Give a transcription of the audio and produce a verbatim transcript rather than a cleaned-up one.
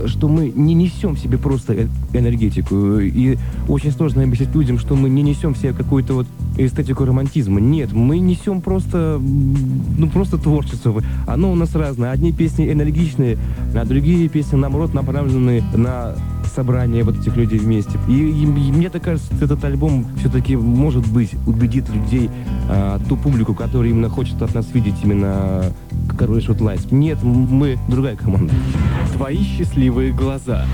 что мы не несем в себе просто э- энергетику. И очень сложно объяснить людям, что мы не несем в себе какую-то вот эстетику романтизма. Нет, мы несем просто, ну, просто творчество. Оно у нас разное. Одни песни энергичные, а другие песни, наоборот, направлены на собрание вот этих людей вместе. И, и, и мне так кажется, этот альбом все-таки, может быть, убедит людей, а, ту публику, которая именно хочет от нас видеть именно Король и Шут Лайф. Нет, мы другая команда. Твои счастливые глаза.